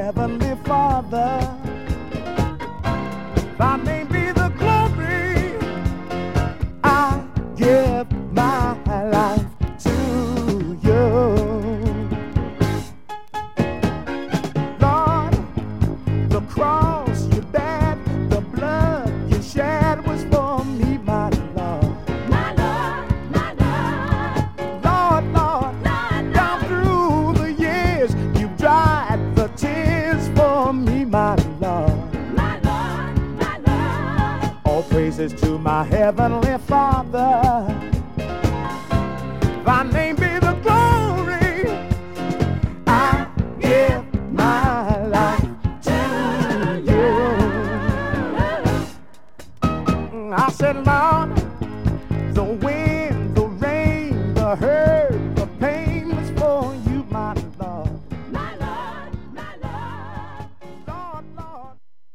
Heavenly Father. Thy name be the glory. I give my life to you. Lord, the cross you bared, the blood you shed was for me, my Lord. My Lord, my Lord. Lord, Lord, Lord, down Lord. through the years, you've dried the tears for me, my Lord. My Lord, my Lord. All praises to my Heavenly Father. Thy name be the glory. I give my life to you. I said, Lord, the wind, the rain, the hurt,